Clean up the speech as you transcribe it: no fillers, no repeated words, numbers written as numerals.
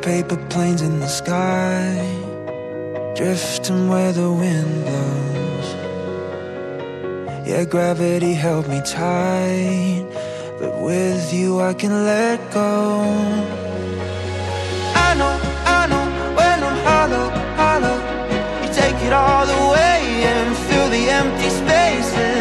paper planes in the sky, drifting where the wind blows. Yeah, gravity held me tight, but with you I can let go. I know when I'm hollow, you take it all away and fill the empty spaces.